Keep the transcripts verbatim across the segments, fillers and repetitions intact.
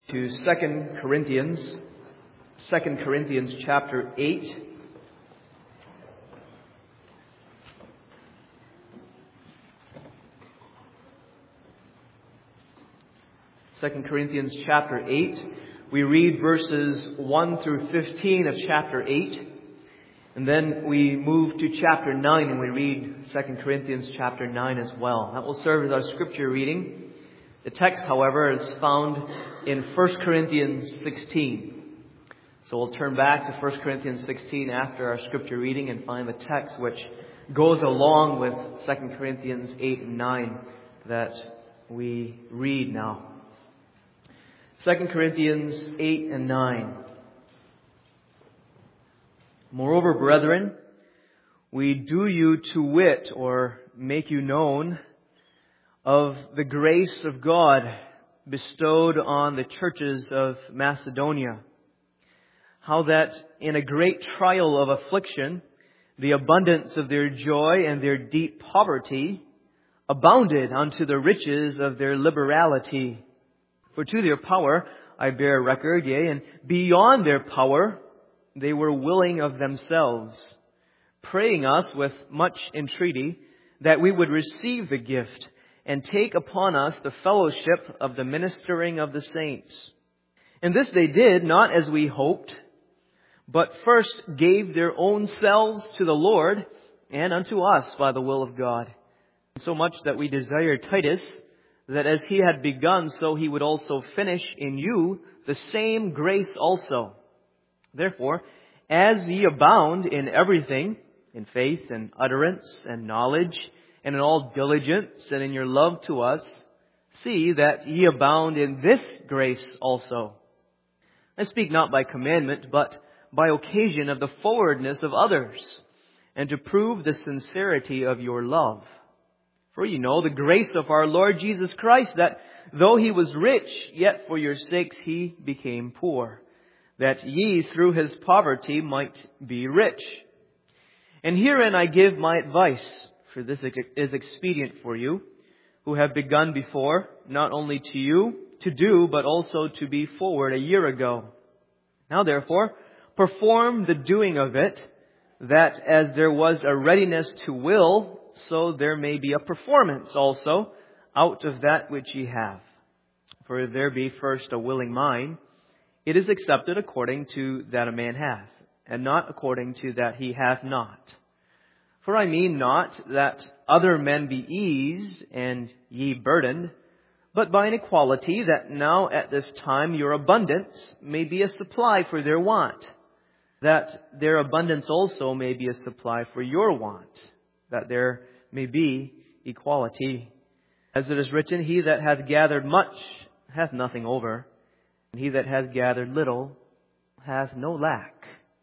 To Second Corinthians, Second Corinthians chapter eight. Second Corinthians chapter eight. We read verses one through fifteen of chapter eight. And then we move to chapter nine and we read Second Corinthians chapter nine as well. That will serve as our scripture reading. The text, however, is found in First Corinthians sixteen. So we'll turn back to First Corinthians sixteen after our scripture reading and find the text which goes along with Second Corinthians eight and nine that we read now. Second Corinthians eight and nine. Moreover, brethren, we do you to wit, or make you known, of the grace of God bestowed on the churches of Macedonia, how that in a great trial of affliction, the abundance of their joy and their deep poverty abounded unto the riches of their liberality. For to their power I bear record, yea, and beyond their power they were willing of themselves, praying us with much entreaty that we would receive the gift and take upon us the fellowship of the ministering of the saints. And this they did, not as we hoped, but first gave their own selves to the Lord and unto us by the will of God. So much that we desire Titus, that as he had begun, so he would also finish in you the same grace also. Therefore, as ye abound in everything, in faith and utterance and knowledge, and in all diligence, and in your love to us, see that ye abound in this grace also. I speak not by commandment, but by occasion of the forwardness of others, and to prove the sincerity of your love. For ye know the grace of our Lord Jesus Christ, that though he was rich, yet for your sakes he became poor, that ye through his poverty might be rich. And herein I give my advice, for this is expedient for you, who have begun before, not only to you to do, but also to be forward a year ago. Now therefore, perform the doing of it, that as there was a readiness to will, so there may be a performance also out of that which ye have. For if there be first a willing mind, it is accepted according to that a man hath, and not according to that he hath not. For I mean not that other men be eased and ye burdened, but by an equality, that now at this time your abundance may be a supply for their want, that their abundance also may be a supply for your want, that there may be equality. As it is written, he that hath gathered much hath nothing over, and he that hath gathered little hath no lack.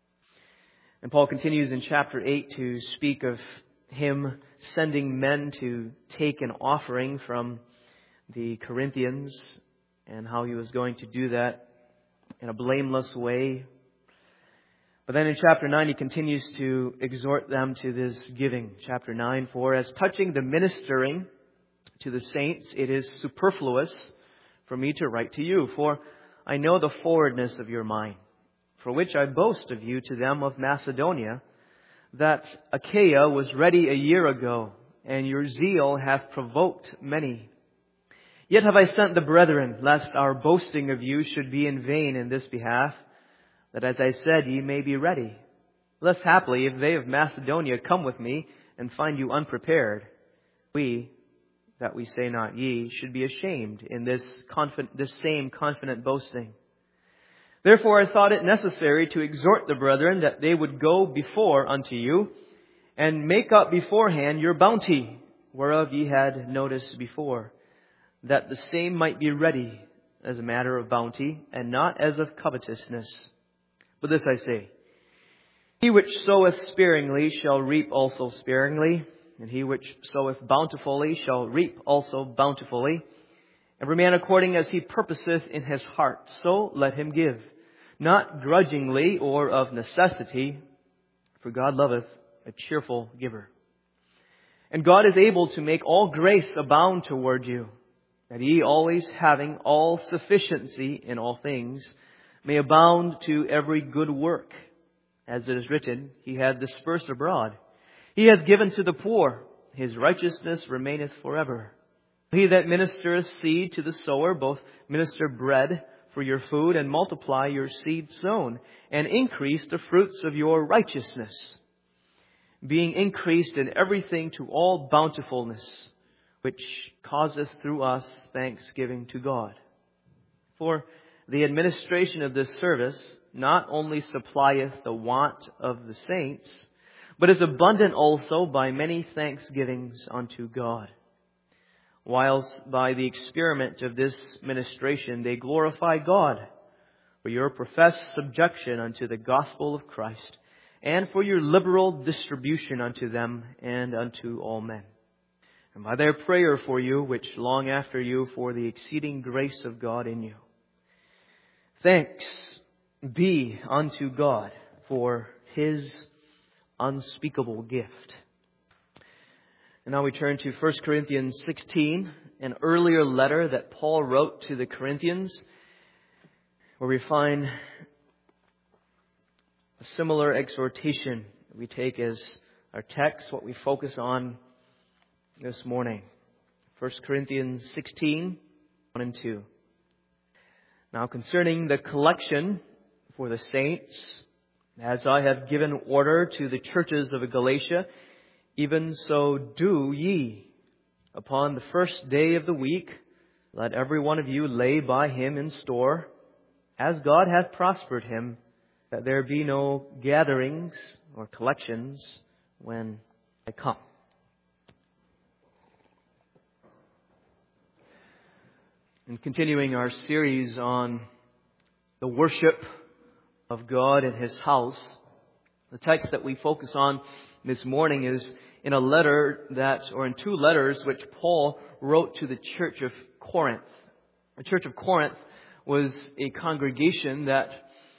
And Paul continues in chapter eight to speak of him sending men to take an offering from the Corinthians and how he was going to do that in a blameless way. But then in chapter nine he continues to exhort them to this giving. Chapter nine, for as touching the ministering to the saints, it is superfluous for me to write to you, for I know the forwardness of your mind, for which I boast of you to them of Macedonia, that Achaia was ready a year ago, and your zeal hath provoked many. Yet have I sent the brethren, lest our boasting of you should be in vain in this behalf, that as I said, ye may be ready. Lest haply, if they of Macedonia come with me, and find you unprepared, we, that we say not ye, should be ashamed in this confident, this same confident boasting. Therefore I thought it necessary to exhort the brethren that they would go before unto you, and make up beforehand your bounty, whereof ye had notice before, that the same might be ready as a matter of bounty, and not as of covetousness. But this I say, he which soweth sparingly shall reap also sparingly, and he which soweth bountifully shall reap also bountifully. Every man according as he purposeth in his heart, so let him give, not grudgingly or of necessity, for God loveth a cheerful giver. And God is able to make all grace abound toward you, that ye always having all sufficiency in all things may abound to every good work. As it is written, He hath dispersed abroad. He hath given to the poor. His righteousness remaineth forever. He that ministereth seed to the sower, both minister bread for your food, and multiply your seed sown, and increase the fruits of your righteousness, being increased in everything to all bountifulness, which causeth through us thanksgiving to God. For the administration of this service not only supplieth the want of the saints, but is abundant also by many thanksgivings unto God. Whilst by the experiment of this ministration they glorify God for your professed subjection unto the gospel of Christ, and for your liberal distribution unto them and unto all men. And by their prayer for you, which long after you for the exceeding grace of God in you. Thanks be unto God for His unspeakable gift. And now we turn to First Corinthians sixteen, an earlier letter that Paul wrote to the Corinthians, where we find a similar exhortation that we take as our text, what we focus on this morning. First Corinthians sixteen, one and two. Now concerning the collection for the saints, as I have given order to the churches of Galatia, even so do ye. Upon the first day of the week, let every one of you lay by him in store, as God hath prospered him, that there be no gatherings or collections when I come. And continuing our series on the worship of God in His house, the text that we focus on this morning is in a letter that, or in two letters which Paul wrote to the church of Corinth. The church of Corinth was a congregation that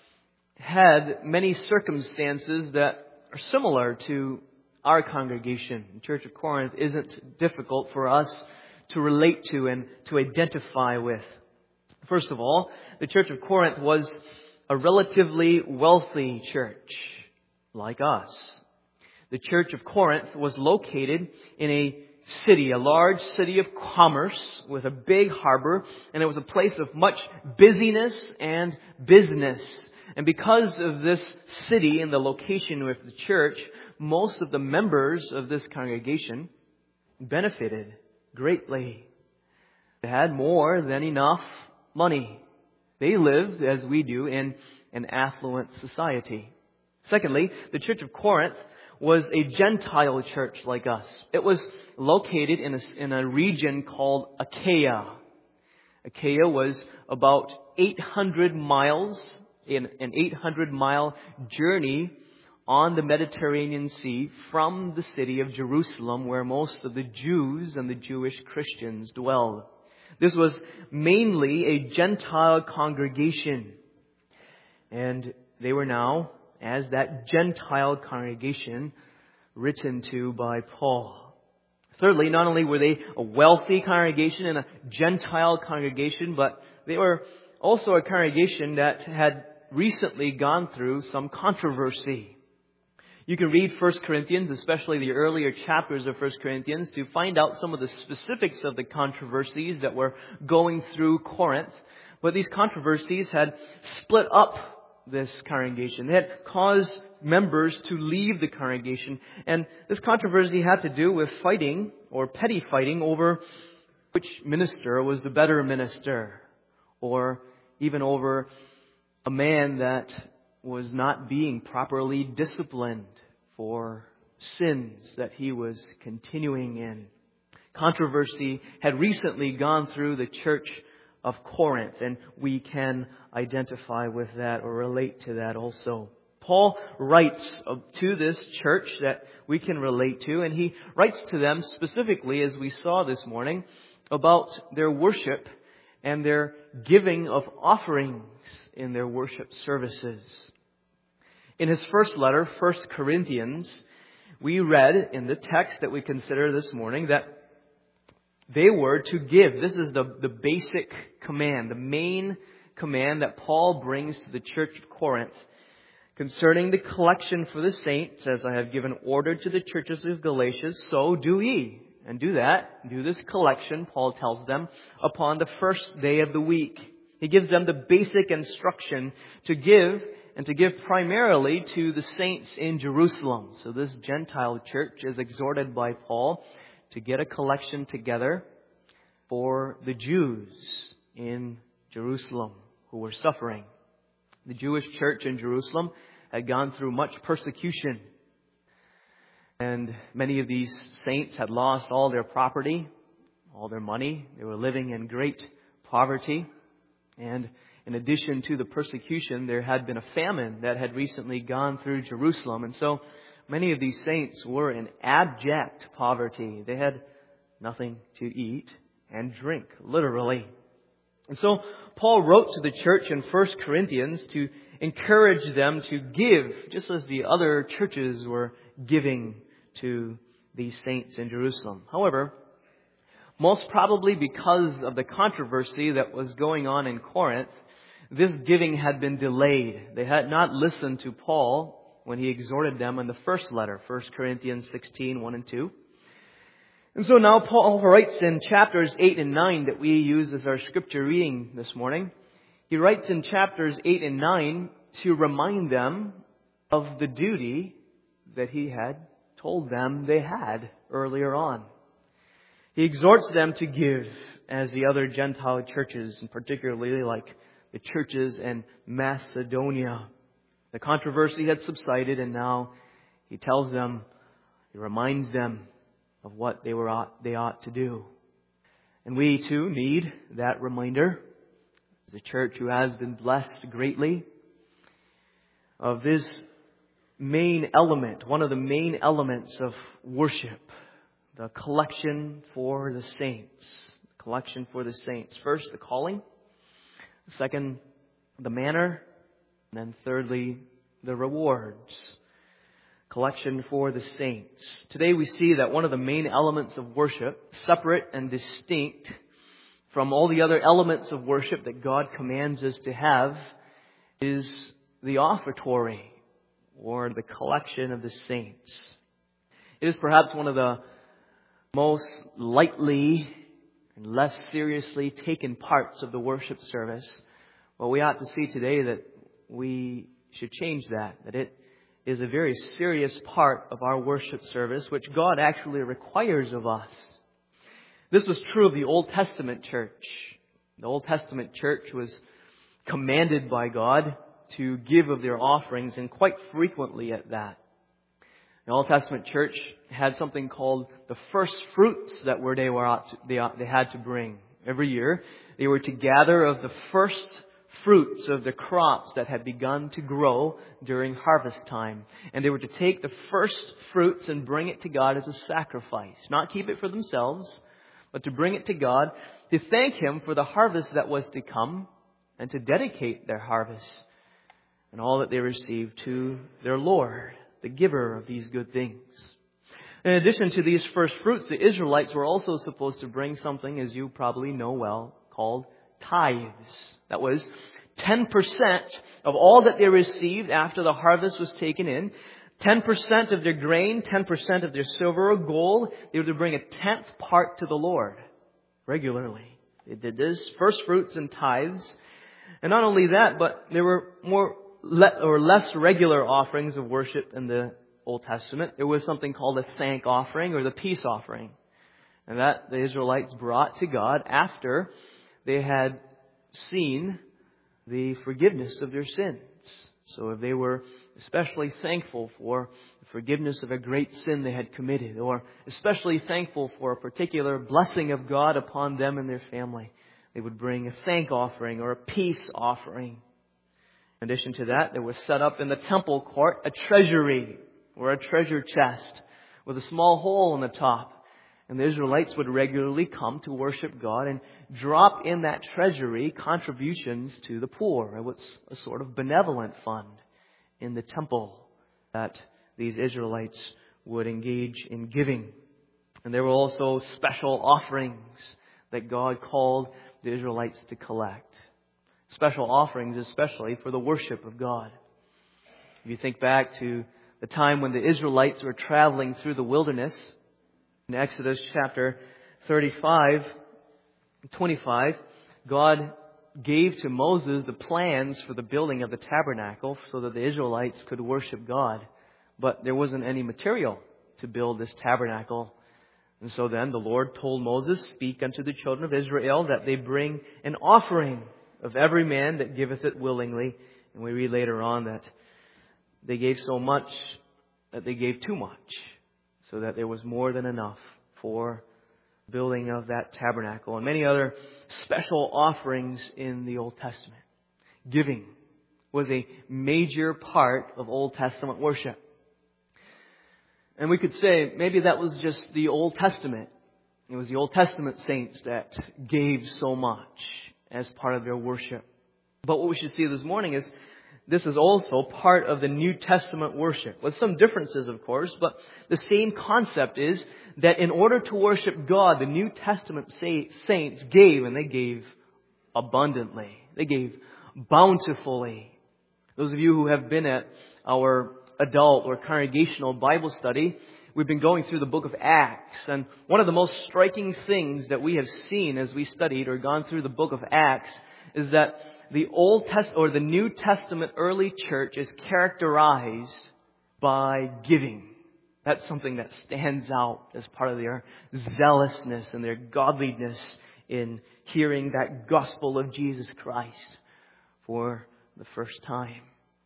had many circumstances that are similar to our congregation. The church of Corinth isn't difficult for us to relate to and to identify with. First of all, the church of Corinth was a relatively wealthy church, like us. The church of Corinth was located in a city, a large city of commerce with a big harbor, and it was a place of much busyness and business. And because of this city and the location of the church, most of the members of this congregation benefited greatly. They had more than enough money. They lived, as we do, in an affluent society. Secondly, the church of Corinth was a Gentile church like us. It was located in a, in a region called Achaia. Achaia was about eight hundred miles, in an eight hundred mile journey on the Mediterranean Sea from the city of Jerusalem, where most of the Jews and the Jewish Christians dwelled. This was mainly a Gentile congregation. And they were now, as that Gentile congregation, written to by Paul. Thirdly, not only were they a wealthy congregation and a Gentile congregation, but they were also a congregation that had recently gone through some controversy. You can read First Corinthians, especially the earlier chapters of First Corinthians, to find out some of the specifics of the controversies that were going through Corinth. But these controversies had split up this congregation. They had caused members to leave the congregation. And this controversy had to do with fighting, or petty fighting, over which minister was the better minister, or even over a man that was not being properly disciplined for sins that he was continuing in. Controversy had recently gone through the church of Corinth, and we can identify with that or relate to that also. Paul writes to this church that we can relate to, and he writes to them specifically, as we saw this morning, about their worship and their giving of offerings in their worship services. In his first letter, First Corinthians, we read in the text that we consider this morning that They were to give. This is the, the basic command, the main command that Paul brings to the church of Corinth. Concerning the collection for the saints, as I have given order to the churches of Galatia, so do ye. And do that, do this collection, Paul tells them, upon the first day of the week. He gives them the basic instruction to give, and to give primarily to the saints in Jerusalem. So this Gentile church is exhorted by Paul to get a collection together for the Jews in Jerusalem who were suffering. The Jewish church in Jerusalem had gone through much persecution. And many of these saints had lost all their property, all their money. They were living in great poverty. And in addition to the persecution, there had been a famine that had recently gone through Jerusalem. And so many of these saints were in abject poverty. They had nothing to eat and drink, literally. And so Paul wrote to the church in First Corinthians to encourage them to give, just as the other churches were giving to these saints in Jerusalem. However, most probably because of the controversy that was going on in Corinth, this giving had been delayed. They had not listened to Paul when he exhorted them in the first letter, First Corinthians sixteen, one and two. And so now Paul writes in chapters eight and nine that we use as our scripture reading this morning. He writes in chapters eight and nine to remind them of the duty that he had told them they had earlier on. He exhorts them to give as the other Gentile churches, and particularly like the churches in Macedonia. The controversy had subsided, and now he tells them, he reminds them of what they were ought, they ought to do. And we too need that reminder as a church who has been blessed greatly of this main element, one of the main elements of worship, the collection for the saints. Collection for the saints. First, the calling. Second, the manner. And then thirdly, the rewards. Collection for the saints. Today we see that one of the main elements of worship, separate and distinct from all the other elements of worship that God commands us to have, is the offertory, or the collection of the saints. It is perhaps one of the most lightly and less seriously taken parts of the worship service. Well, we ought to see today that we should change that, that it is a very serious part of our worship service, which God actually requires of us. This was true of the Old Testament church. The Old Testament church was commanded by God to give of their offerings, and quite frequently at that. The Old Testament church had something called the first fruits that were they were ought to, they, ought, they had to bring every year. They were to gather of the first fruits of the crops that had begun to grow during harvest time, and they were to take the first fruits and bring it to God as a sacrifice, not keep it for themselves, but to bring it to God, to thank Him for the harvest that was to come, and to dedicate their harvest and all that they received to their Lord, the giver of these good things. In addition to these first fruits, the Israelites were also supposed to bring something, as you probably know well, called tithes. That was ten percent of all that they received after the harvest was taken in. ten percent of their grain, ten percent of their silver or gold. They were to bring a tenth part to the Lord regularly. They did this, first fruits and tithes. And not only that, but there were more le- or less regular offerings of worship in the Old Testament. There was something called a thank offering or the peace offering. And that the Israelites brought to God after they had seen the forgiveness of their sins. So if they were especially thankful for the forgiveness of a great sin they had committed, or especially thankful for a particular blessing of God upon them and their family, they would bring a thank offering or a peace offering. In addition to that, there was set up in the temple court a treasury or a treasure chest with a small hole in the top. And the Israelites would regularly come to worship God and drop in that treasury contributions to the poor. It was a sort of benevolent fund in the temple that these Israelites would engage in giving. And there were also special offerings that God called the Israelites to collect. Special offerings especially for the worship of God. If you think back to the time when the Israelites were traveling through the wilderness, in Exodus chapter thirty-five, twenty-five, God gave to Moses the plans for the building of the tabernacle so that the Israelites could worship God. But there wasn't any material to build this tabernacle. And so then the Lord told Moses, "Speak unto the children of Israel that they bring an offering of every man that giveth it willingly." And we read later on that they gave so much that they gave too much, so that there was more than enough for building of that tabernacle, and many other special offerings in the Old Testament. Giving was a major part of Old Testament worship. And we could say maybe that was just the Old Testament. It was the Old Testament saints that gave so much as part of their worship. But what we should see this morning is this is also part of the New Testament worship, with some differences, of course, but the same concept is that in order to worship God, the New Testament saints gave, and they gave abundantly. They gave bountifully. Those of you who have been at our adult or congregational Bible study, we've been going through the book of Acts, and one of the most striking things that we have seen as we studied or gone through the book of Acts is that the Old Test or the New Testament early church is characterized by giving. That's something that stands out as part of their zealousness and their godliness in hearing that gospel of Jesus Christ for the first time.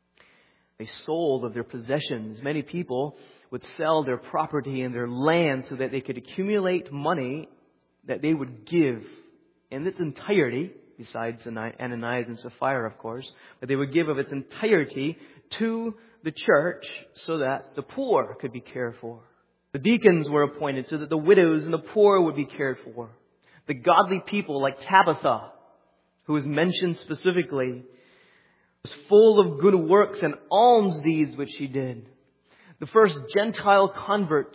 They sold of their possessions. Many people would sell their property and their land so that they could accumulate money that they would give in its entirety, besides Ananias and Sapphira, of course, but they would give of its entirety to the church so that the poor could be cared for. The deacons were appointed so that the widows and the poor would be cared for. The godly people like Tabitha, who is mentioned specifically, was full of good works and alms deeds which she did. The first Gentile converts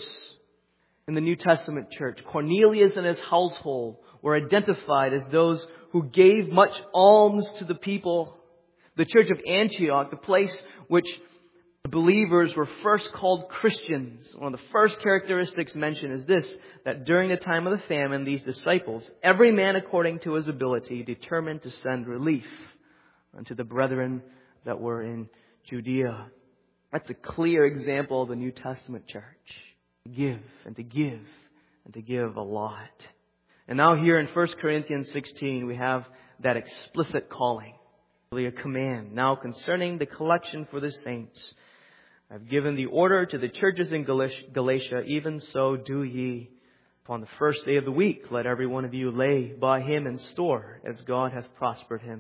in the New Testament church, Cornelius and his household, were identified as those who gave much alms to the people. The church of Antioch, the place which the believers were first called Christians, one of the first characteristics mentioned is this, that during the time of the famine, these disciples, every man according to his ability, determined to send relief unto the brethren that were in Judea. That's a clear example of the New Testament church. To give and to give and to give a lot. And now here in First Corinthians sixteen, we have that explicit calling, really a command. Now concerning the collection for the saints, I've given the order to the churches in Galatia, even so do ye. Upon the first day of the week, let every one of you lay by him in store, as God hath prospered him.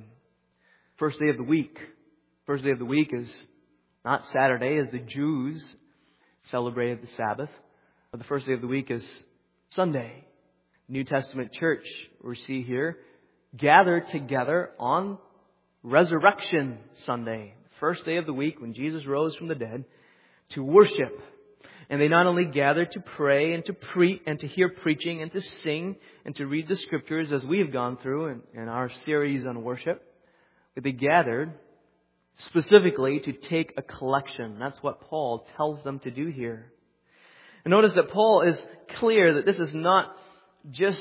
First day of the week. First day of the week is not Saturday, as the Jews celebrated the Sabbath. But the first day of the week is Sunday. New Testament church, we see here, gathered together on Resurrection Sunday, first day of the week when Jesus rose from the dead, to worship. And they not only gathered to pray and to preach and to hear preaching and to sing and to read the scriptures as we have gone through in, in our series on worship, but they gathered specifically to take a collection. That's what Paul tells them to do here. And notice that Paul is clear that this is not just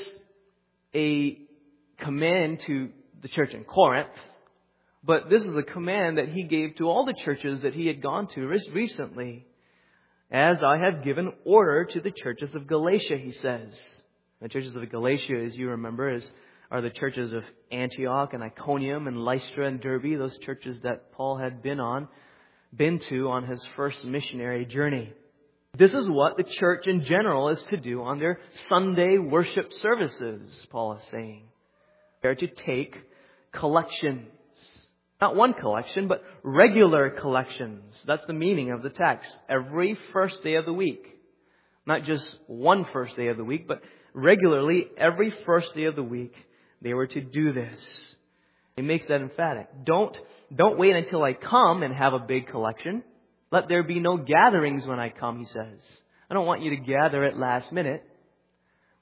a command to the church in Corinth, but this is a command that he gave to all the churches that he had gone to recently. As I have given order to the churches of Galatia, he says. The churches of Galatia, as you remember, is are the churches of Antioch and Iconium and Lystra and Derbe, those churches that Paul had been on, been to on his first missionary journey. This is what the church in general is to do on their Sunday worship services, Paul is saying. They're to take collections. Not one collection, but regular collections. That's the meaning of the text. Every first day of the week. Not just one first day of the week, but regularly every first day of the week they were to do this. He makes that emphatic. Don't, don't wait until I come and have a big collection. Let there be no gatherings when I come, he says. I don't want you to gather at last minute.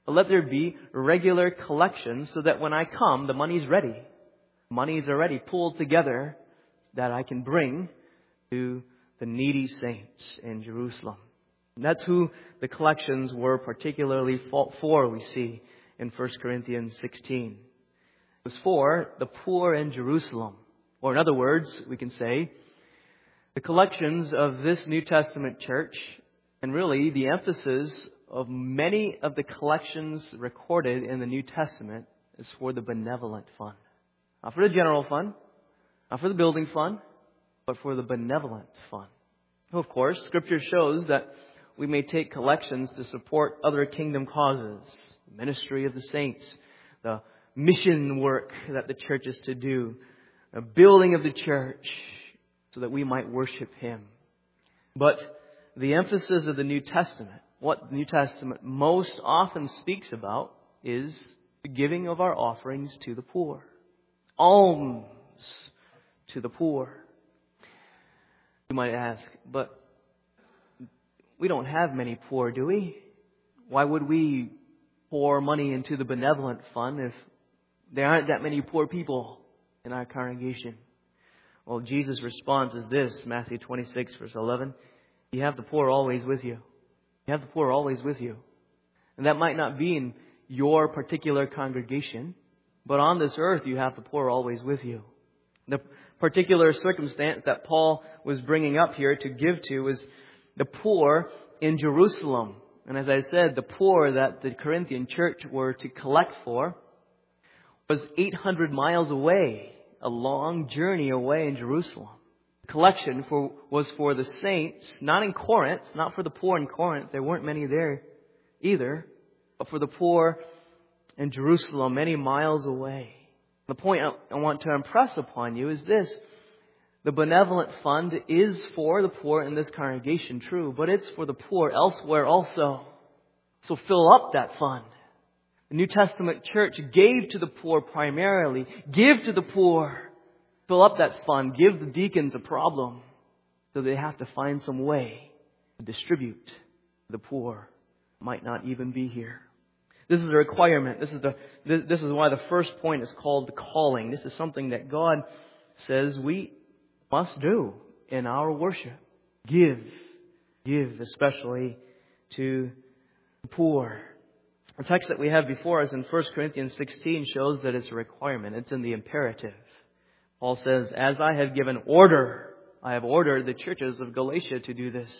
But let there be regular collections so that when I come, the money's ready. Money is already pulled together that I can bring to the needy saints in Jerusalem. And that's who the collections were particularly for, we see in First Corinthians sixteen. It was for the poor in Jerusalem. Or in other words, we can say, the collections of this New Testament church, and really the emphasis of many of the collections recorded in the New Testament, is for the benevolent fund. Not for the general fund, not for the building fund, but for the benevolent fund. Of course, Scripture shows that we may take collections to support other kingdom causes, the ministry of the saints, the mission work that the church is to do, the building of the church, so that we might worship Him. But the emphasis of the New Testament, what the New Testament most often speaks about, is the giving of our offerings to the poor. Alms to the poor. You might ask, but we don't have many poor, do we? Why would we pour money into the benevolent fund if there aren't that many poor people in our congregation? Well, Jesus' response is this, Matthew twenty-six, verse eleven. You have the poor always with you. You have the poor always with you. And that might not be in your particular congregation, but on this earth you have the poor always with you. The particular circumstance that Paul was bringing up here to give to was the poor in Jerusalem. And as I said, the poor that the Corinthian church were to collect for was eight hundred miles away, a long journey away in Jerusalem. The collection for, was for the saints, not in Corinth, not for the poor in Corinth. There weren't many there either, but for the poor in Jerusalem, many miles away. The point I want to impress upon you is this. The benevolent fund is for the poor in this congregation, true, but it's for the poor elsewhere also. So fill up that fund. The New Testament church gave to the poor primarily. Give to the poor. Fill up that fund. Give the deacons a problem. So they have to find some way to distribute. The poor might not even be here. This is a requirement. This is the this is why the first point is called the calling. This is something that God says we must do in our worship. Give. Give especially to the poor. The text that we have before us in First Corinthians sixteen shows that it's a requirement. It's in the imperative. Paul says, as I have given order, I have ordered the churches of Galatia to do this.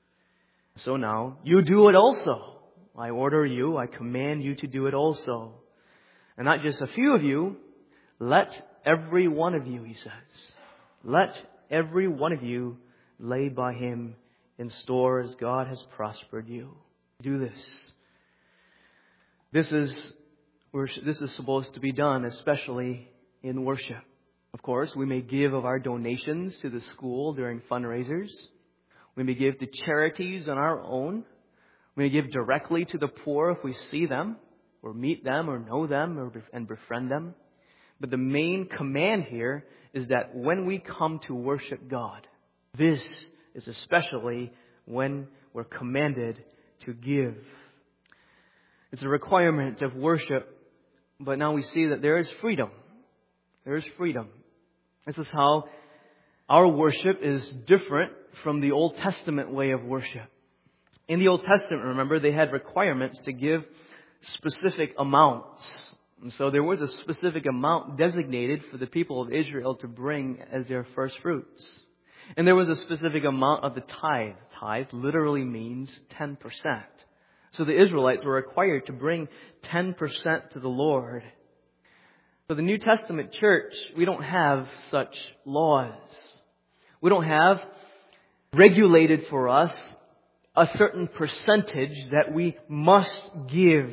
So now, you do it also. I order you, I command you to do it also. And not just a few of you, let every one of you, he says. Let every one of you lay by him in store as God has prospered you. Do this. This is, this is supposed to be done, especially in worship. Of course, we may give of our donations to the school during fundraisers. We may give to charities on our own. We may give directly to the poor if we see them, or meet them, or know them, or and befriend them. But the main command here is that when we come to worship God, this is especially when we're commanded to give. It's a requirement of worship, but now we see that there is freedom. There is freedom. This is how our worship is different from the Old Testament way of worship. In the Old Testament, remember, they had requirements to give specific amounts. And so there was a specific amount designated for the people of Israel to bring as their first fruits. And there was a specific amount of the tithe. Tithe literally means ten percent. So the Israelites were required to bring ten percent to the Lord. For the New Testament church, we don't have such laws. We don't have regulated for us a certain percentage that we must give.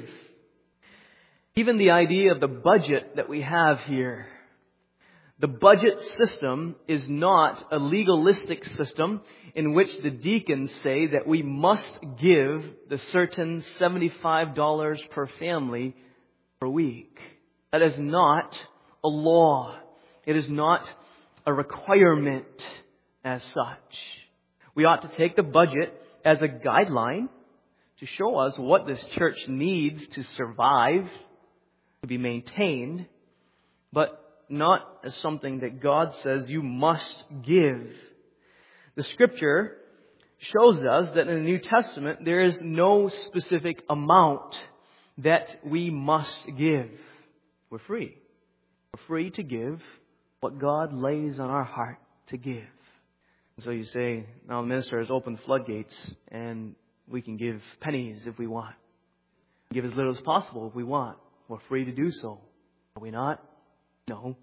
Even the idea of the budget that we have here. The budget system is not a legalistic system in which the deacons say that we must give the certain seventy-five dollars per family per week. That is not a law. It is not a requirement as such. We ought to take the budget as a guideline to show us what this church needs to survive, to be maintained, but not as something that God says you must give. The Scripture shows us that in the New Testament there is no specific amount that we must give. We're free. We're free to give what God lays on our heart to give. And so you say, now the minister has opened floodgates and we can give pennies if we want. Give as little as possible if we want. We're free to do so. Are we not? No.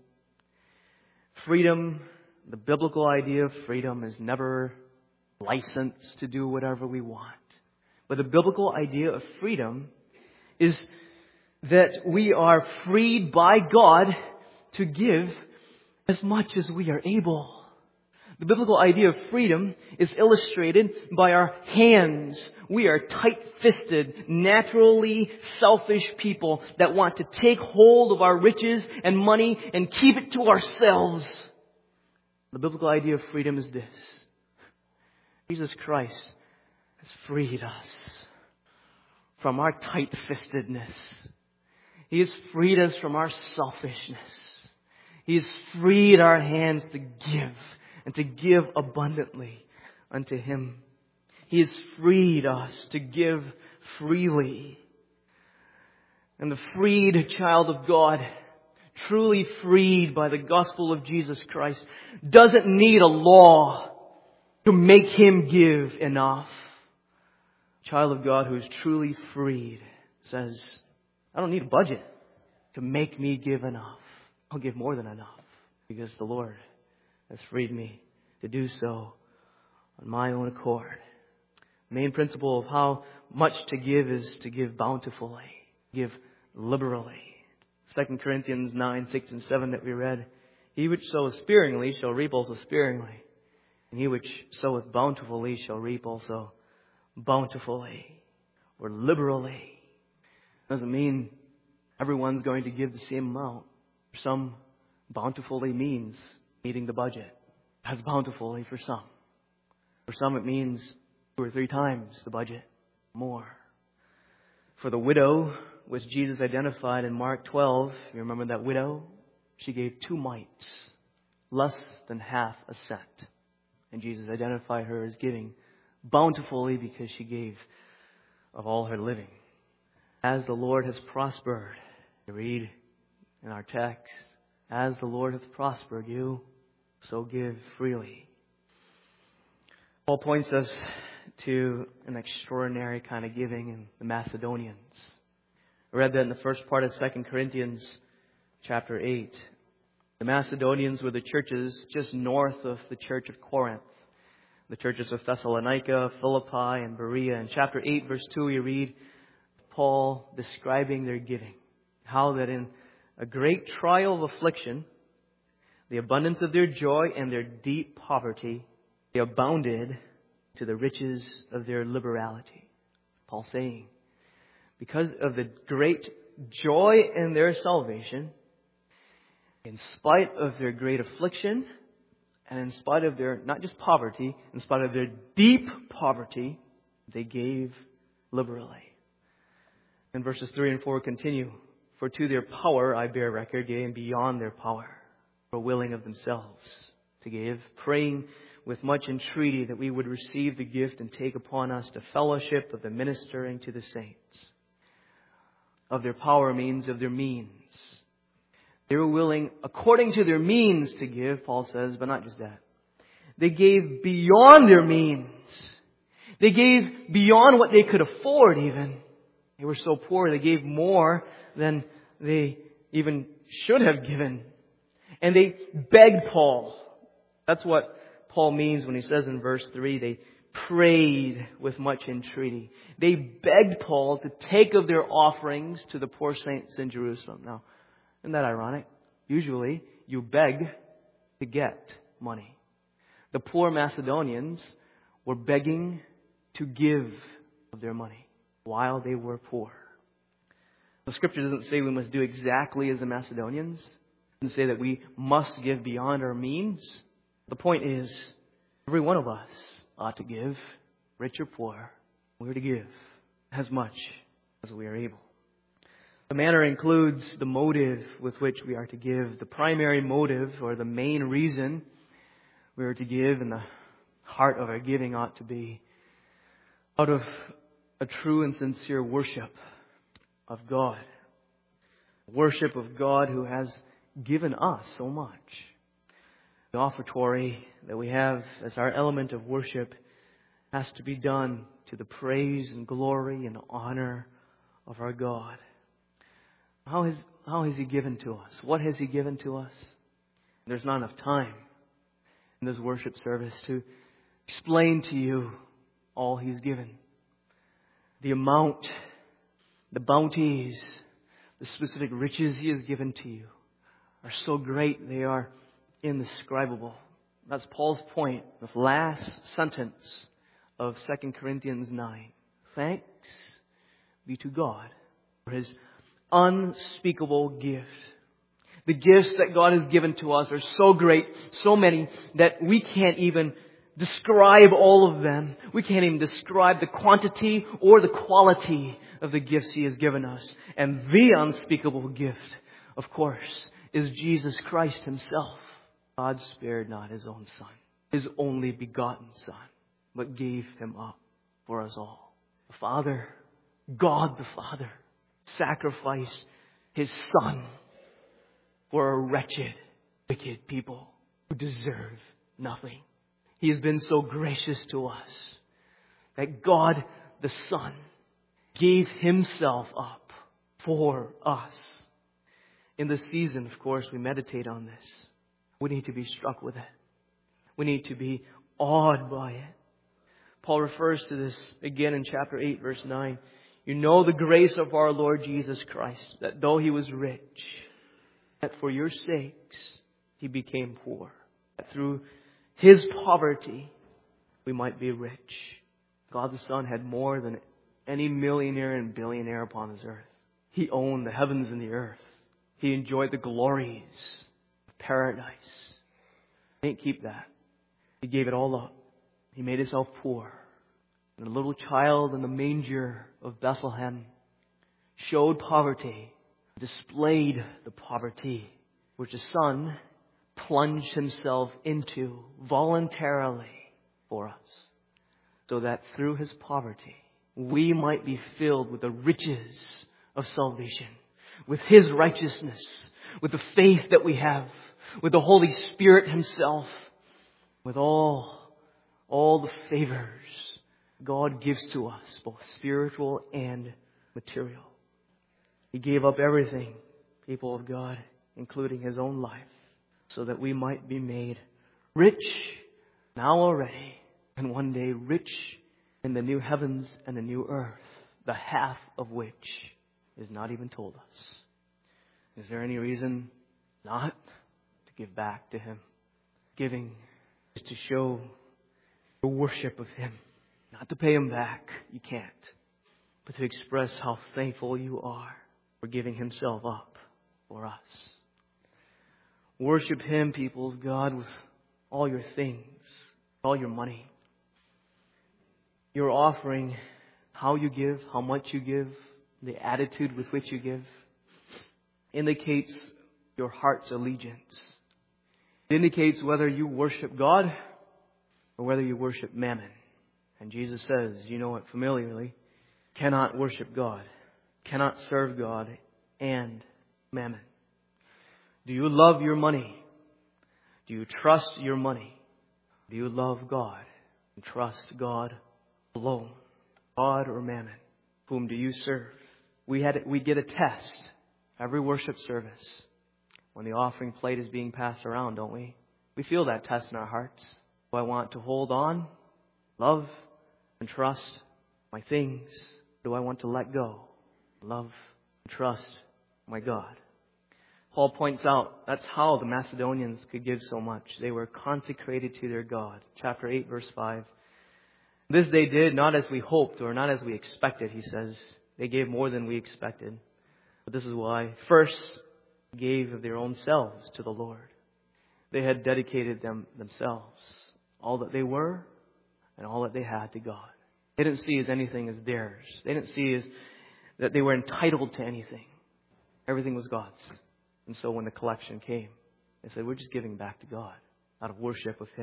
Freedom, the biblical idea of freedom is never licensed to do whatever we want. But the biblical idea of freedom is that we are freed by God to give as much as we are able. The biblical idea of freedom is illustrated by our hands. We are tight-fisted, naturally selfish people that want to take hold of our riches and money and keep it to ourselves. The biblical idea of freedom is this. Jesus Christ has freed us from our tight-fistedness. He has freed us from our selfishness. He has freed our hands to give and to give abundantly unto Him. He has freed us to give freely. And the freed child of God, truly freed by the gospel of Jesus Christ, doesn't need a law to make him give enough. A child of God who is truly freed says, I don't need a budget to make me give enough. I'll give more than enough because the Lord has freed me to do so on my own accord. The main principle of how much to give is to give bountifully, give liberally. Second Corinthians nine, six and seven that we read, he which soweth sparingly shall reap also sparingly, and he which soweth bountifully shall reap also bountifully or liberally. Doesn't mean everyone's going to give the same amount. For some, bountifully means meeting the budget. That's bountifully for some. For some it means two or three times the budget, more. For the widow, which Jesus identified in Mark twelve, you remember that widow? She gave two mites, less than half a cent. And Jesus identified her as giving bountifully because she gave of all her living. As the Lord has prospered, you read in our text, as the Lord hath prospered you, so give freely. Paul points us to an extraordinary kind of giving in the Macedonians. I read that in the first part of Second Corinthians chapter eight. The Macedonians were the churches just north of the church of Corinth. The churches of Thessalonica, Philippi, and Berea. In chapter eight, verse two, we read Paul describing their giving. How that in a great trial of affliction, the abundance of their joy and their deep poverty, they abounded to the riches of their liberality. Paul saying, because of the great joy in their salvation, in spite of their great affliction, and in spite of their, not just poverty, in spite of their deep poverty, they gave liberally. And verses three and four continue. For to their power I bear record, yea, and beyond their power, for willing of themselves to give, praying with much entreaty that we would receive the gift and take upon us the fellowship of the ministering to the saints. Of their power means of their means. They were willing, according to their means, to give, Paul says, but not just that. They gave beyond their means. They gave beyond what they could afford even. They were so poor, they gave more than they even should have given. And they begged Paul. That's what Paul means when he says in verse three, they prayed with much entreaty. They begged Paul to take of their offerings to the poor saints in Jerusalem. Now, isn't that ironic? Usually, you beg to get money. The poor Macedonians were begging to give of their money while they were poor. The Scripture doesn't say we must do exactly as the Macedonians. It doesn't say that we must give beyond our means. The point is, every one of us ought to give, rich or poor. We're to give. as much as we are able. The manner includes the motive with which we are to give. The primary motive, or the main reason we are to give, and the heart of our giving ought to be out of a true and sincere worship of God. Worship of God who has given us so much. The offertory that we have as our element of worship has to be done to the praise and glory and honor of our God. How has, how has He given to us? What has He given to us? There's not enough time in this worship service to explain to you all He's given. The amount, the bounties, the specific riches He has given to you are so great they are indescribable. That's Paul's point, the last sentence of Second Corinthians nine. Thanks be to God for His unspeakable gift. The gifts that God has given to us are so great, so many, that we can't even describe all of them. We can't even describe the quantity or the quality of the gifts He has given us. And the unspeakable gift, of course, is Jesus Christ Himself. God spared not His own Son, His only begotten Son, but gave Him up for us all. The Father, God the Father, sacrificed His Son for a wretched, wicked people who deserve nothing. He has been so gracious to us that God the Son gave Himself up for us. In this season, of course, we meditate on this. We need to be struck with it. We need to be awed by it. Paul refers to this again in chapter eight, verse nine. You know the grace of our Lord Jesus Christ, that though He was rich, that for your sakes He became poor, that through His poverty we might be rich. God the Son had more than any millionaire and billionaire upon this earth. He owned the heavens and the earth. He enjoyed the glories of paradise. He didn't keep that. He gave it all up. He made Himself poor. And the little child in the manger of Bethlehem showed poverty, displayed the poverty which the Son plunged Himself into voluntarily for us, so that through His poverty we might be filled with the riches of salvation, with His righteousness, with the faith that we have, with the Holy Spirit Himself, with all, all the favors God gives to us, both spiritual and material. He gave up everything, people of God, including His own life, so that we might be made rich now already, and one day rich in the new heavens and the new earth, the half of which is not even told us. Is there any reason not to give back to Him? Giving is to show the worship of Him, not to pay Him back. You can't. But to express how thankful you are for giving Himself up for us. Worship Him, people of God, with all your things, all your money. Your offering, how you give, how much you give, the attitude with which you give, indicates your heart's allegiance. It indicates whether you worship God or whether you worship mammon. And Jesus says, you know it familiarly, cannot worship God, cannot serve God and mammon. Do you love your money? Do you trust your money? Do you love God and trust God alone? God or mammon? Whom do you serve? We had we get a test every worship service when the offering plate is being passed around, don't we? We feel that test in our hearts. Do I want to hold on, love, and trust my things? Do I want to let go, love, and trust my God? Paul points out that's how the Macedonians could give so much. They were consecrated to their God. Chapter eight, verse five. This they did not as we hoped or not as we expected, he says. They gave more than we expected. But this is why. First, gave of their own selves to the Lord. They had dedicated them themselves, all that they were and all that they had to God. They didn't see as anything as theirs. They didn't see as that they were entitled to anything. Everything was God's. And so when the collection came, they said, we're just giving back to God out of worship of Him.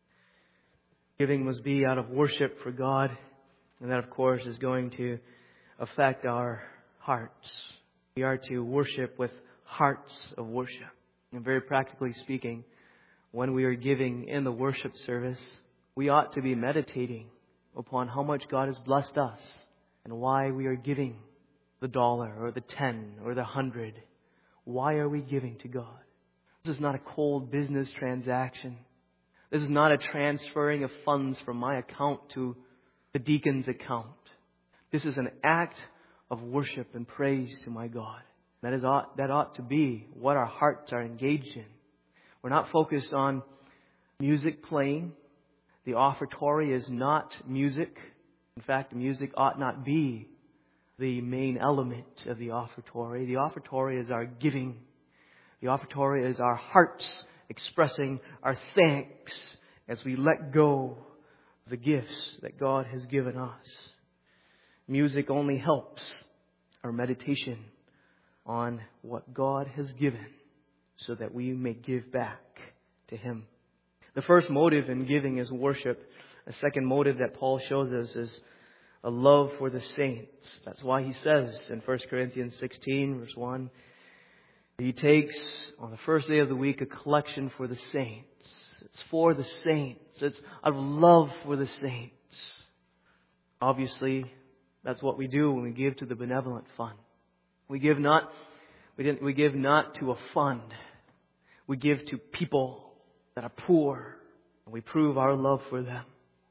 Giving must be out of worship for God. And that, of course, is going to affect our hearts. We are to worship with hearts of worship. And very practically speaking, when we are giving in the worship service, we ought to be meditating upon how much God has blessed us and why we are giving the dollar or the ten or the hundred. Why are we giving to God? This is not a cold business transaction. This is not a transferring of funds from my account to the deacon's account. This is an act of worship and praise to my God. That is ought, that ought to be what our hearts are engaged in. We're not focused on music playing. The offertory is not music. In fact, music ought not be the main element of the offertory. The offertory is our giving. The offertory is our hearts expressing our thanks as we let go of the gifts that God has given us. Music only helps our meditation on what God has given so that we may give back to Him. The first motive in giving is worship. A second motive that Paul shows us is a love for the saints. That's why he says in First Corinthians sixteen, verse one, he takes on the first day of the week a collection for the saints. It's for the saints. It's out of love for the saints. Obviously, that's what we do when we give to the benevolent fund. We give not, we didn't, we give not to a fund. We give to people that are poor, and we prove our love for them.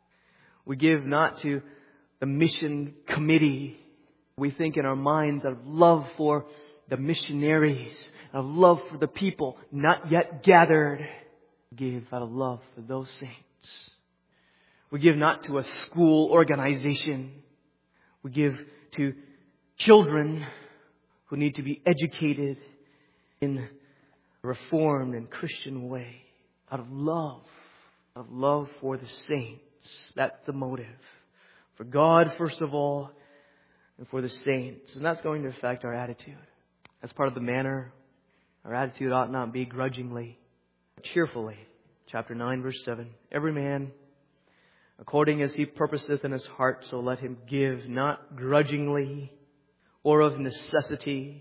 We give not to the mission committee. We think in our minds of love for the missionaries, of love for the people not yet gathered. Give out of love for those saints. We give not to a school organization. We give to children who need to be educated in a reformed and Christian way. Out of love. Out of love for the saints. That's the motive. For God, first of all, and for the saints. And that's going to affect our attitude. As part of the manner, our attitude ought not be grudgingly, but cheerfully. Chapter nine, verse seven. Every man, according as he purposeth in his heart, so let him give, not grudgingly or of necessity.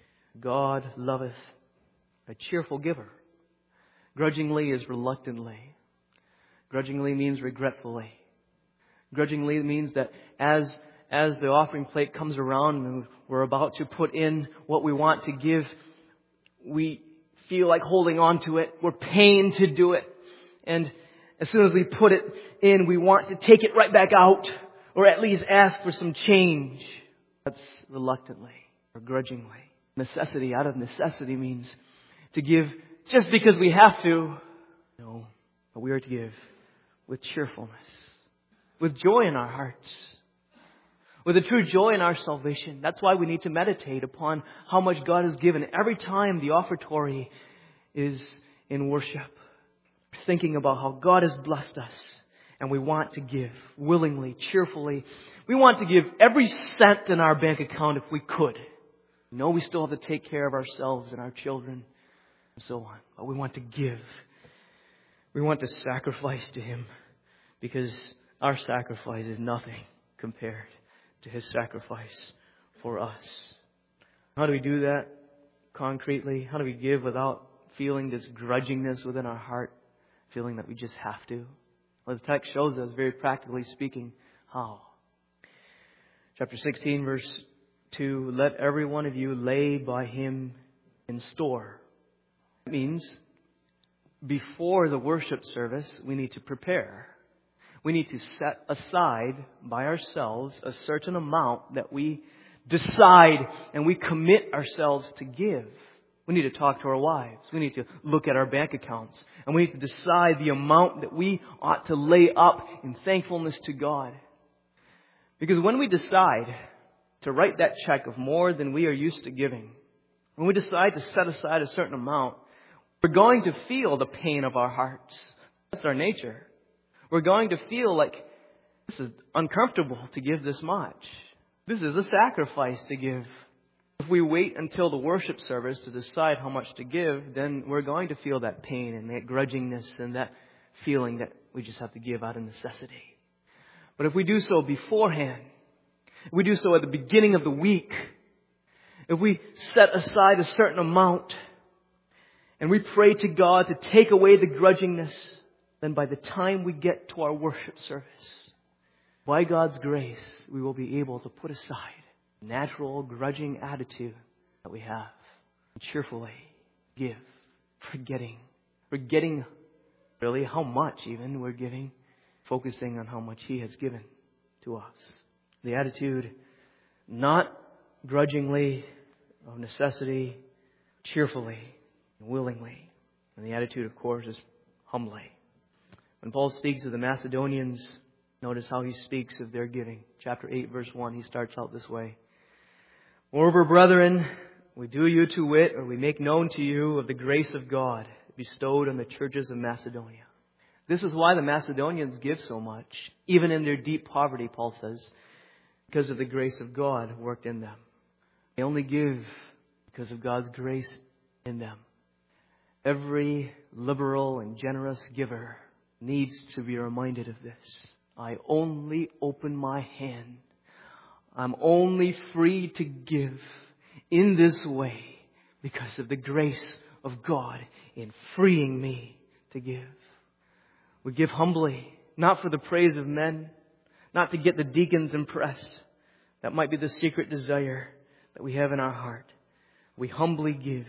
God loveth a cheerful giver. Grudgingly is reluctantly. Grudgingly means regretfully. Grudgingly means that as as the offering plate comes around and we're about to put in what we want to give, we feel like holding on to it. We're paying to do it. And as soon as we put it in, we want to take it right back out, or at least ask for some change. That's reluctantly or grudgingly. Necessity, out of necessity, means to give just because we have to. No, but we are to give with cheerfulness, with joy in our hearts, with a true joy in our salvation. That's why we need to meditate upon how much God has given every time the offertory is in worship. We're thinking about how God has blessed us, and we want to give willingly, cheerfully. We want to give every cent in our bank account if we could. We know we still have to take care of ourselves and our children and so on, but we want to give. We want to sacrifice to Him, because our sacrifice is nothing compared to His sacrifice for us. How do we do that concretely? How do we give without feeling this grudgingness within our heart, feeling that we just have to? Well, the text shows us, very practically speaking, how. Chapter sixteen, verse two, let every one of you lay by him in store. It means before the worship service, we need to prepare. We need to set aside by ourselves a certain amount that we decide and we commit ourselves to give. We need to talk to our wives. We need to look at our bank accounts. And we need to decide the amount that we ought to lay up in thankfulness to God. Because when we decide to write that check of more than we are used to giving, when we decide to set aside a certain amount, we're going to feel the pain of our hearts. That's our nature. We're going to feel like This is uncomfortable to give this much. This is a sacrifice to give. If we wait until the worship service to decide how much to give, then we're going to feel that pain and that grudgingness and that feeling that we just have to give out of necessity. But if we do so beforehand, if we do so at the beginning of the week, if we set aside a certain amount and we pray to God to take away the grudgingness, then by the time we get to our worship service, by God's grace, we will be able to put aside the natural grudging attitude that we have and cheerfully give, forgetting, forgetting really how much even we're giving, focusing on how much He has given to us. The attitude, not grudgingly, of necessity, cheerfully, and willingly. And the attitude, of course, is humbly. When Paul speaks of the Macedonians, notice how he speaks of their giving. Chapter eight, verse one, he starts out this way. Moreover, brethren, we do you to wit, or we make known to you of the grace of God bestowed on the churches of Macedonia. This is why the Macedonians give so much, even in their deep poverty, Paul says, because of the grace of God worked in them. They only give because of God's grace in them. Every liberal and generous giver needs to be reminded of this. I only open my hand. I'm only free to give in this way because of the grace of God in freeing me to give. We give humbly, not for the praise of men, not to get the deacons impressed. That might be the secret desire that we have in our heart. We humbly give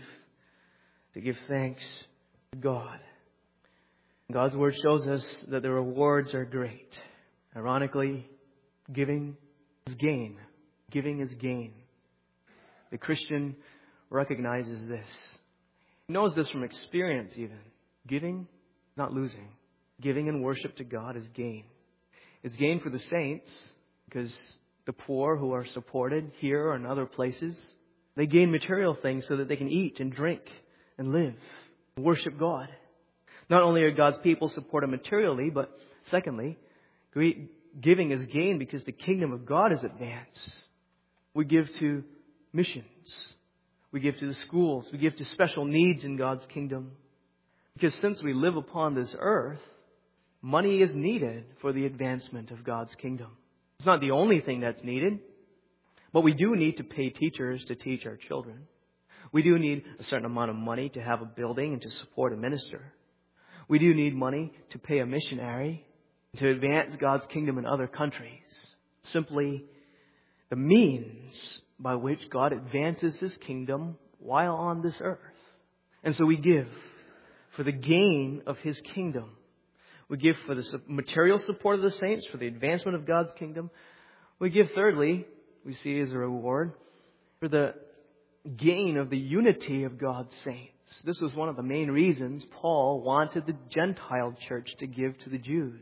to give thanks to God. God's Word shows us that the rewards are great. Ironically, giving is gain. Giving is gain. The Christian recognizes this. He knows this from experience even. Giving is not losing. Giving in worship to God is gain. It's gain for the saints because the poor who are supported here or in other places, they gain material things so that they can eat and drink and live and worship God. Not only are God's people supported materially, but secondly, giving is gain because the kingdom of God is advanced. We give to missions. We give to the schools. We give to special needs in God's kingdom. Because since we live upon this earth, money is needed for the advancement of God's kingdom. It's not the only thing that's needed, but we do need to pay teachers to teach our children. We do need a certain amount of money to have a building and to support a minister. We do need money to pay a missionary, to advance God's kingdom in other countries. Simply the means by which God advances His kingdom while on this earth. And so we give for the gain of His kingdom. We give for the material support of the saints, for the advancement of God's kingdom. We give thirdly, we see as a reward, for the gain of the unity of God's saints. This was one of the main reasons Paul wanted the Gentile church to give to the Jews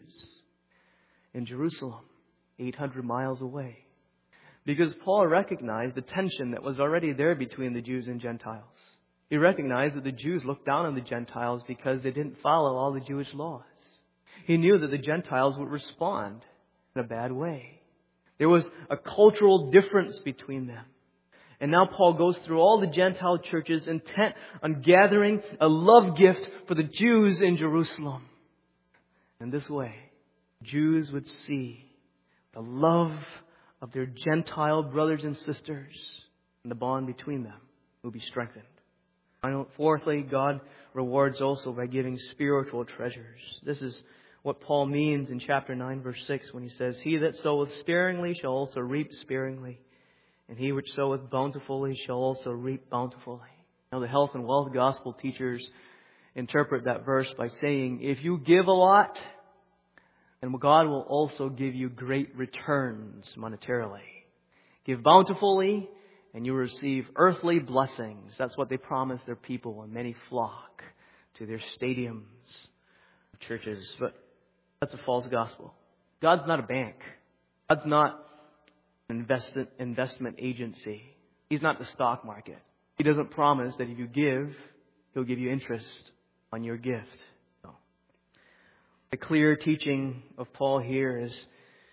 in Jerusalem, eight hundred miles away. Because Paul recognized the tension that was already there between the Jews and Gentiles. He recognized that the Jews looked down on the Gentiles because they didn't follow all the Jewish laws. He knew that the Gentiles would respond in a bad way. There was a cultural difference between them. And now Paul goes through all the Gentile churches intent on gathering a love gift for the Jews in Jerusalem. In this way, Jews would see the love of their Gentile brothers and sisters, and the bond between them will be strengthened. Fourthly, God rewards also by giving spiritual treasures. This is what Paul means in chapter nine, verse six, when he says, He that soweth sparingly shall also reap sparingly, and he which soweth bountifully shall also reap bountifully. Now, the health and wealth gospel teachers interpret that verse by saying, if you give a lot, then God will also give you great returns monetarily. Give bountifully, and you receive earthly blessings. That's what they promise their people when many flock to their stadiums, churches. But that's a false gospel. God's not a bank. God's not an investment, investment agency. He's not the stock market. He doesn't promise that if you give, He'll give you interest on your gift. No. The clear teaching of Paul here is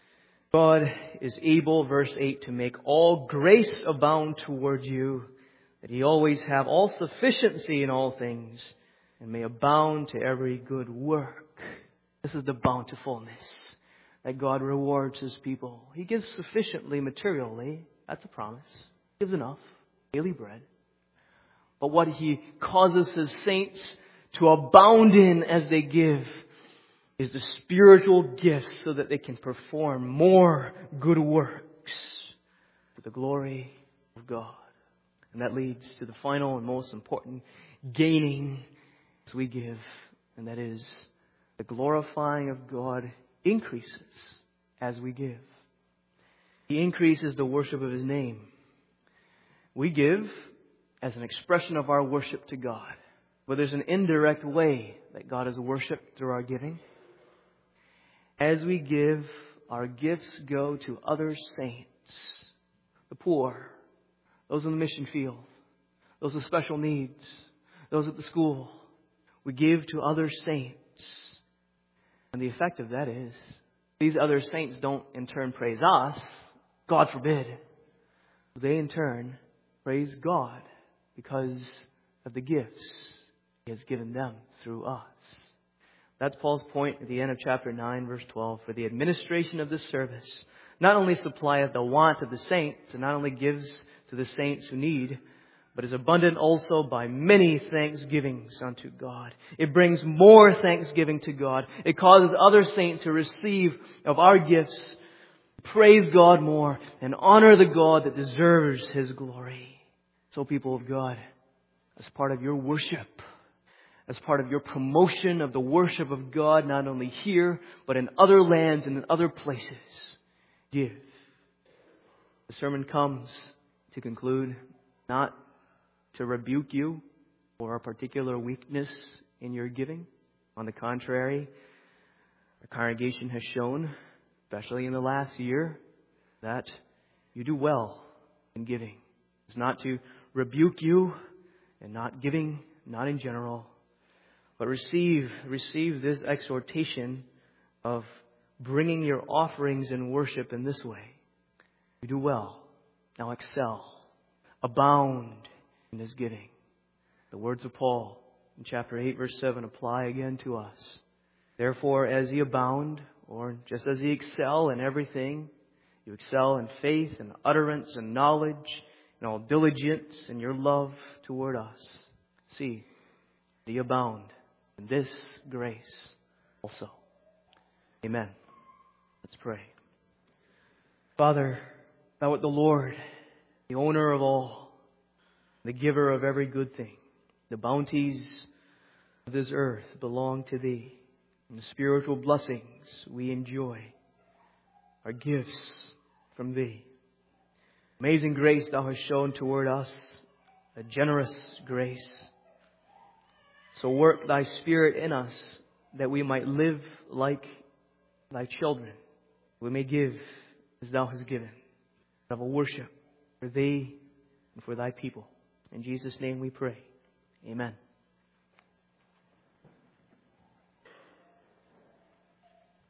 God is able, verse eight, to make all grace abound toward you, that ye always have all sufficiency in all things, and may abound to every good work. This is the bountifulness that God rewards His people. He gives sufficiently materially. That's a promise. He gives enough. Daily bread. But what He causes His saints to abound in as they give is the spiritual gifts so that they can perform more good works for the glory of God. And that leads to the final and most important gaining as we give, and that is the glorifying of God increases as we give. He increases the worship of His name. We give as an expression of our worship to God. But there's an indirect way that God is worshipped through our giving. As we give, our gifts go to other saints, the poor, those in the mission field, those with special needs, those at the school. We give to other saints. And the effect of that is, these other saints don't in turn praise us. God forbid. They in turn praise God because of the gifts He has given them through us. That's Paul's point at the end of chapter nine, verse twelve. For the administration of this service not only supplieth the want of the saints, and not only gives to the saints who need, but is abundant also by many thanksgivings unto God. It brings more thanksgiving to God. It causes other saints to receive of our gifts, praise God more, and honor the God that deserves His glory. So, people of God, as part of your worship, as part of your promotion of the worship of God, not only here, but in other lands and in other places, give. The sermon comes to conclude not to rebuke you for a particular weakness in your giving. On the contrary, our congregation has shown, especially in the last year, that you do well in giving. It's not to rebuke you and not giving, not in general, but receive, receive this exhortation of bringing your offerings in worship in this way. You do well. Now excel. Abound in His giving. The words of Paul in chapter eight, verse seven apply again to us. Therefore, as ye abound, or just as ye excel in everything, you excel in faith and utterance and knowledge and all diligence in your love toward us. See, that ye abound in this grace also. Amen. Let's pray. Father, Thou art the Lord, the owner of all, the giver of every good thing. The bounties of this earth belong to Thee. And the spiritual blessings we enjoy are gifts from Thee. Amazing grace Thou hast shown toward us, a generous grace. So work Thy Spirit in us that we might live like Thy children. We may give as Thou hast given. Have a worship for Thee and for Thy people. In Jesus' name we pray. Amen.